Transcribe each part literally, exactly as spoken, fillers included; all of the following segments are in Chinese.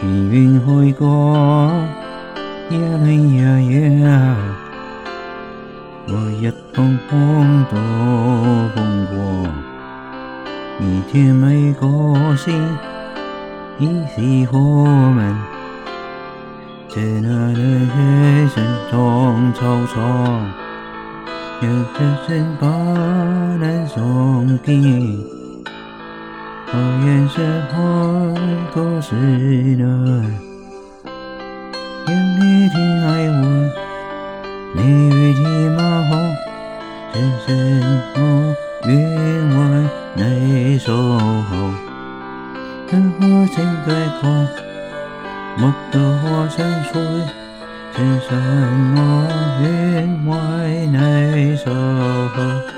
命运海角，夜里夜夜，我一通空都风过。你甜美个性，一时火门，在那的夜深中惆怅，有人生把难送给。我愿是海枯石烂，愿你听爱我，你与骑马红，人生我愿为你守候。任何情改口，莫得我山水，人生我愿为你守候。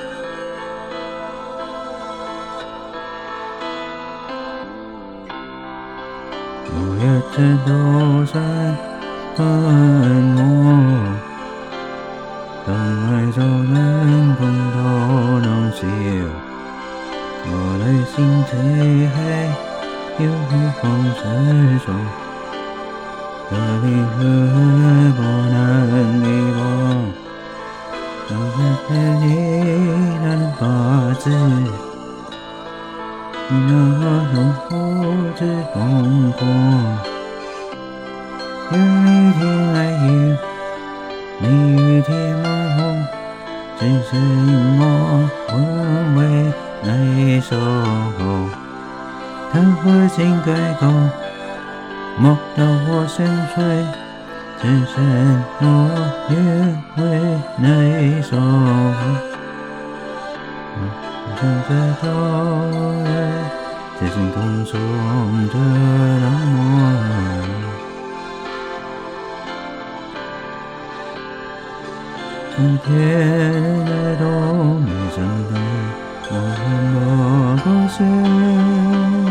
我一直都山奔波，当爱受人共都能笑。我内心漆黑，有一方失守，这里何不能一望？让人你难把持。你让我用不知风光，有一天爱you，你与铁马红，只是我愿为你守候。任何情改口，莫道我深邃，只剩我愿为你守候。整个头来，在星空中的冷漠，今天的都没想到，我很多故事。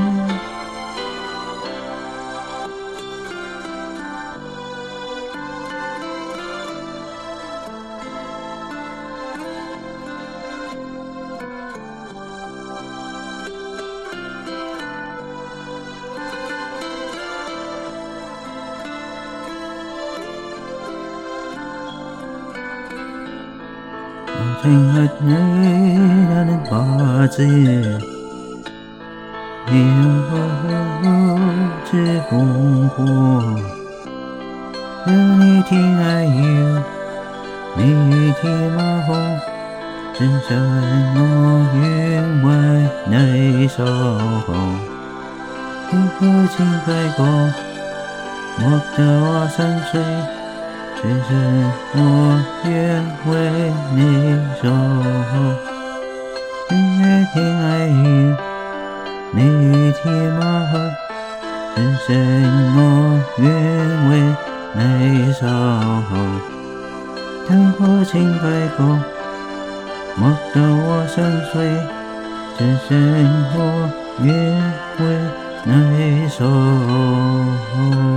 情爱你难把持，你何知风波？让你听爱you，你与铁马红，只剩我愿为你守候。任何情改过，莫得我山水。只剩我愿为你守候，日月天爱you，你与铁马红，只剩我愿为你守候。任何情改过，莫得我山水，只剩我愿为你守候。